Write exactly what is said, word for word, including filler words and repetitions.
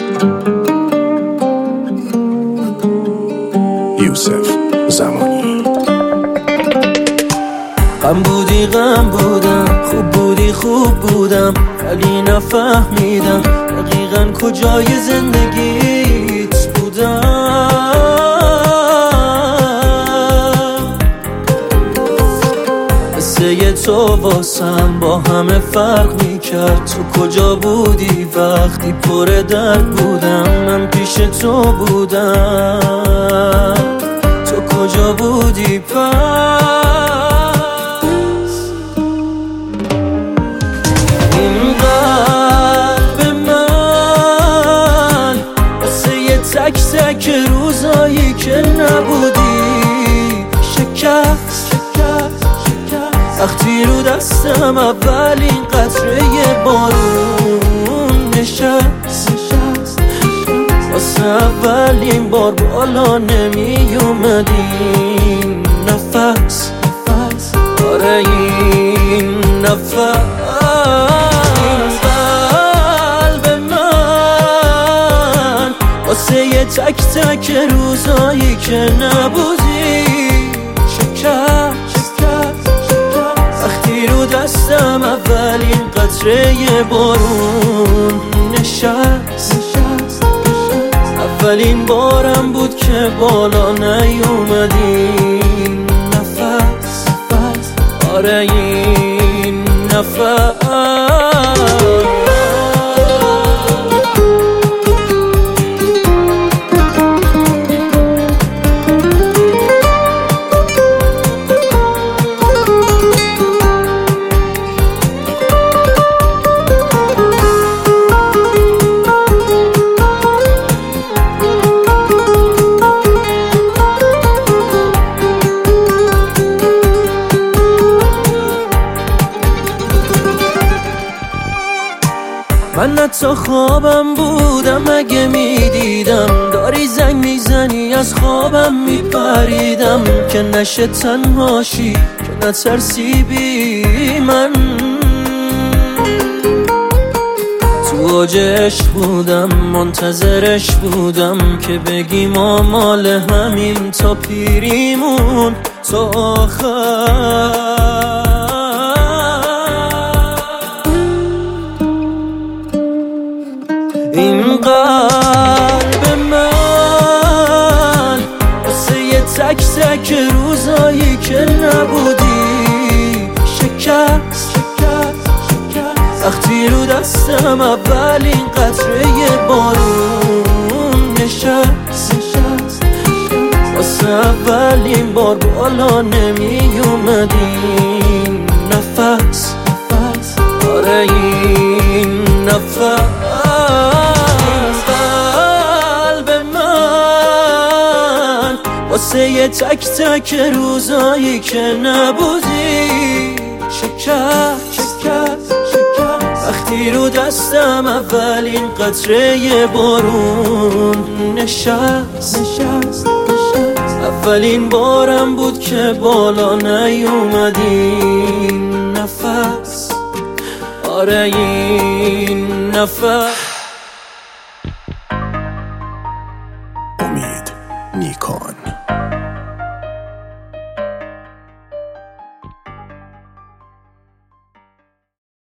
یوسف زمانی. غم بودی غم بودم، خوب بودی خوب بودم، ولی نفهمیدم دقیقاً کجای زندگیت بودم. قصه تو واسم با همه فرق میکرد. تو کجا بودی وقتی پر درد بودم؟ من پیش تو بودم، تو کجا بودی پس؟ این قلب من واسه یه تک تک روزایی که نبودی شکست. وقتی رو دستم اولین قطره بارون نشست، واسه اولین بار بالا نمی اومدیم نفس. آره این نفس. قلب من واسه یه تک تک روزایی که نبودی شکست. وقتی رو دستم اولین قطره بارون نشست، اولین بارم بود که بالا نیومدیم نفس. آره این نفس. من حتی خوابم بودم اگه میدیدم داری زنگ میزنی از خوابم میپریدم که نشه تنهاشی، که نترسی بی من. تو اوج عشق بودم منتظرش بودم که بگیم آمال همین تا پیریمون تا آخر. این قلب من واسه یه تک تک روزایی که نبودی شکست. وقتی رو دستم اولین قطره بارون نشست، واسه اولین بار بالا نمی اومدیم نفس. آره این نفس. واسه یه تک تک روزایی که نبودی شکست. وقتی رو دستم اولین قطره بارون نشست، اولین بارم بود که بالا نیومدیم نفس. آره این نفس.